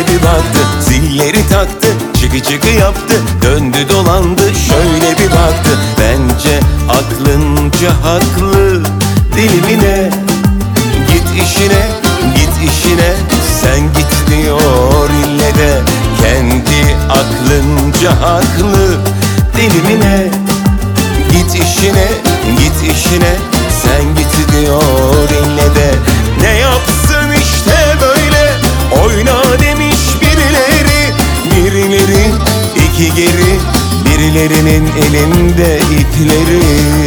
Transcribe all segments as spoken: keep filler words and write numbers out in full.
bir baktı, zilleri taktı, çıkı çıkı yaptı, döndü dolandı, şöyle bir baktı. Bence aklınca haklı, dilimine git işine, git işine, sen git diyor ille de. Kendi aklınca haklı, dilimine git işine, git işine, sen git diyor ille de. Ne yapsın işte böyle, oyna demiş birileri, birileri iki geri, birilerinin elinde ipleri.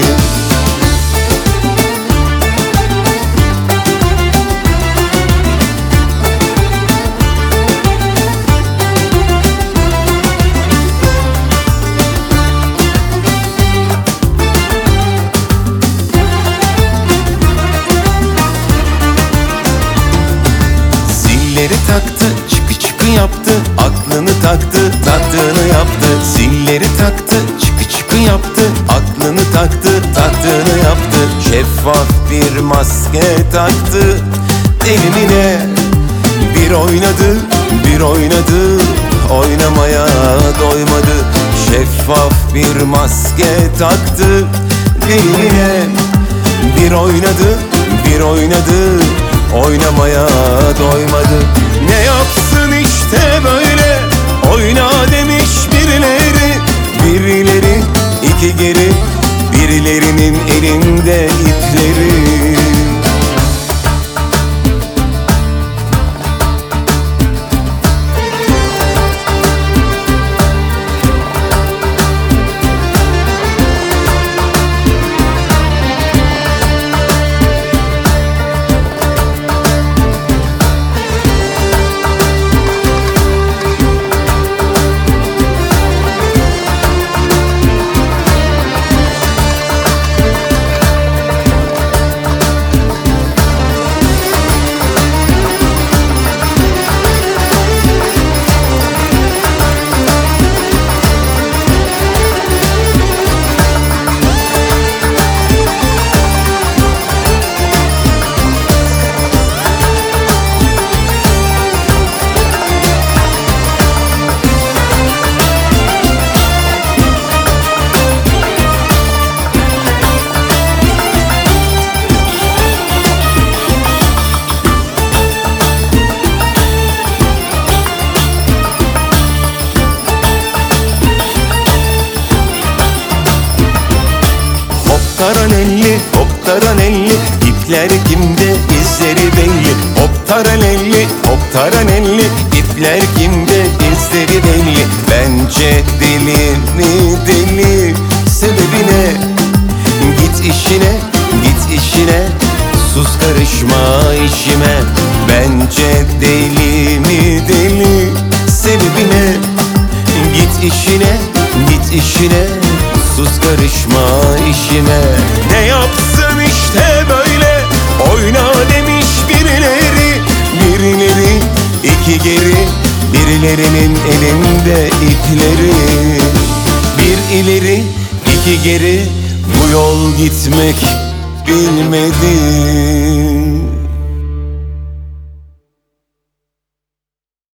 Zilleri taktı, çıkı çıkı yaptı, aklını taktı, taktığını yaptı. Zilleri taktı, çıkı çıkı yaptı, aklını taktı, taktığını yaptı. Şeffaf bir maske taktı elimine, bir oynadı, bir oynadı, oynamaya doymadı. Şeffaf bir maske taktı elimine, bir oynadı, bir oynadı, oynamaya doymadı. Ne yapsın işte böyle, oyna demiş birileri, birileri iki geri, birilerinin elinde ipleri. Taranelli, hop taranelli, ipler kimde, izleri belli. Hop taranelli, hop taranelli, ipler kimde, izleri belli. Bence deli mi deli, sebebi ne? Git işine, git işine, sus karışma işime. Bence deli mi deli, sebebi ne? Git işine, git işine, sus karışma işime. Ne yapsın işte böyle, oyna demiş birileri, birileri iki geri, birilerinin elinde ipleri. Bir ileri iki geri, bu yol gitmek bilmedi.